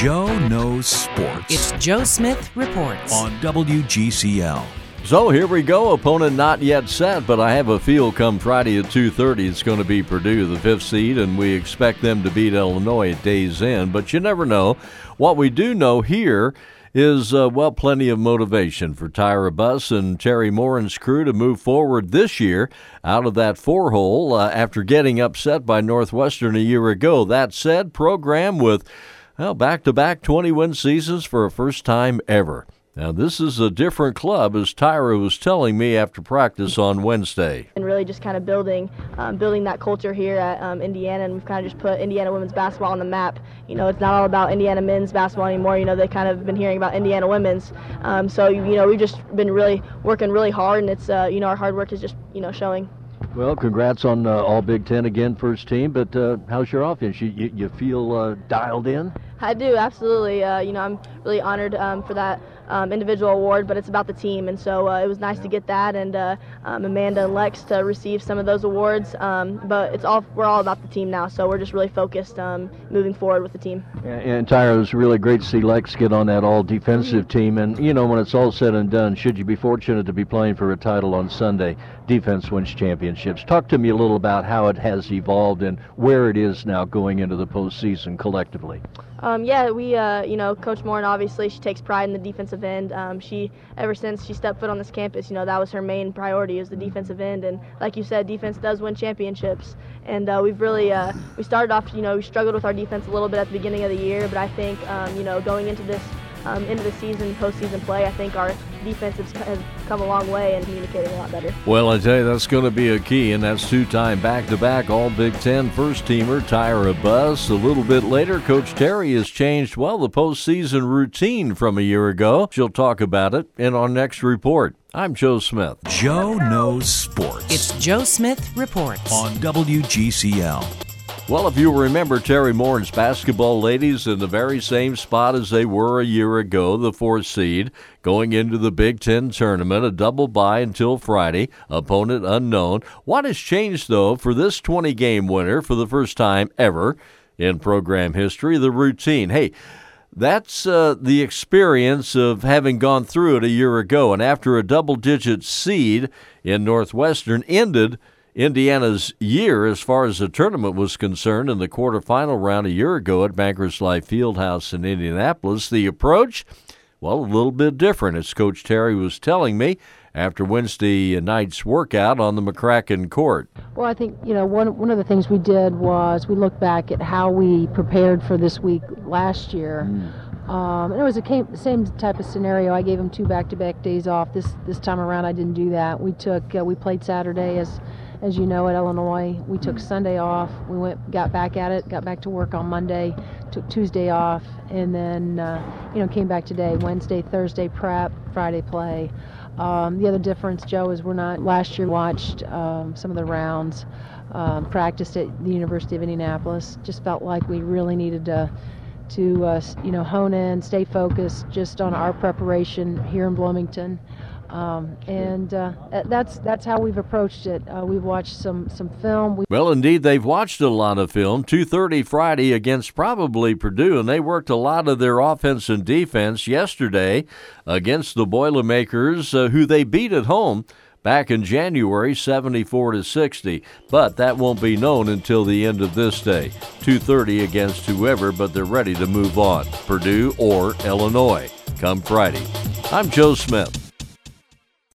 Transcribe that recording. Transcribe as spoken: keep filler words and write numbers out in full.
Joe Knows Sports. It's Joe Smith Reports on W G C L. So here we go. Opponent not yet set, but I have a feel come Friday at two thirty it's going to be Purdue, the fifth seed, and we expect them to beat Illinois at day's end. But you never know. What we do know here is, uh, well, plenty of motivation for Tyra Buss and Terry Morin's crew to move forward this year out of that four-hole uh, after getting upset by Northwestern a year ago. That said, program with, well, back-to-back twenty-win seasons for a first time ever. Now, this is a different club, as Tyra was telling me after practice on Wednesday. And really just kind of building um, building that culture here at um, Indiana, and we've kind of just put Indiana women's basketball on the map. You know, it's not all about Indiana men's basketball anymore. You know, they kind of been hearing about Indiana women's. Um, so, you know, we've just been really working really hard, and it's, uh, you know, our hard work is just, you know, showing. Well, congrats on uh, all Big Ten again, first team, but uh, how's your offense? You, you, you feel uh, dialed in? I do, absolutely. Uh, you know, I'm really honored um, for that um, individual award, but it's about the team, and so uh, it was nice to get that, and uh, um, Amanda and Lex to receive some of those awards. Um, but it's all we're all about the team now, so we're just really focused um, moving forward with the team. And, and Tyra, it was really great to see Lex get on that all-defensive mm-hmm. team, and you know, when it's all said and done, should you be fortunate to be playing for a title on Sunday, defense wins championships. Talk to me a little about how it has evolved and where it is now going into the postseason collectively. Um, yeah, we, uh, you know, Coach Morin, obviously, she takes pride in the defensive end. Um, she, ever since she stepped foot on this campus, you know, that was her main priority, is the defensive end. And like you said, defense does win championships. And uh, we've really, uh, we started off, you know, we struggled with our defense a little bit at the beginning of the year, but I think, um, you know, going into this, um, into the season, postseason play, I think our defense has, has come a long way and communicating a lot better. Well, I tell you, that's going to be a key, and that's two-time back-to-back All-Big Ten first-teamer Tyra Buss. A little bit later, Coach Terry has changed, well, the postseason routine from a year ago. She'll talk about it in our next report. I'm Joe Smith. Joe Knows Sports. It's Joe Smith Reports on W G C L. Well, if you remember, Terry Morin's basketball ladies in the very same spot as they were a year ago, the fourth seed, going into the Big Ten tournament, a double bye until Friday, opponent unknown. What has changed, though, for this twenty-game winner for the first time ever in program history? The routine. Hey, that's uh, the experience of having gone through it a year ago, and after a double-digit seed in Northwestern ended Indiana's year as far as the tournament was concerned in the quarterfinal round a year ago at Bankers Life Fieldhouse in Indianapolis. The approach, well, a little bit different, as Coach Terry was telling me after Wednesday night's workout on the McCracken court. Well, I think, you know, one one of the things we did was we looked back at how we prepared for this week last year. Mm. Um, and it was the same type of scenario. I gave them two back-to-back days off. This this time around, I didn't do that. We took uh, we played Saturday as As you know, at Illinois. We took Sunday off. We went, got back at it, got back to work on Monday, took Tuesday off, and then, uh, you know, came back today. Wednesday, Thursday prep, Friday play. Um, the other difference, Joe, is we're not, last year watched um, some of the rounds, um, practiced at the University of Indianapolis. Just felt like we really needed to, to uh, you know, hone in, stay focused just on our preparation here in Bloomington. Um, and uh, that's that's how we've approached it. Uh, we've watched some, some film. We- well, indeed, they've watched a lot of film. two thirty Friday against probably Purdue, and they worked a lot of their offense and defense yesterday against the Boilermakers, uh, who they beat at home back in January, seventy-four to sixty. But that won't be known until the end of this day. two thirty against whoever, but they're ready to move on. Purdue or Illinois come Friday. I'm Joe Smith.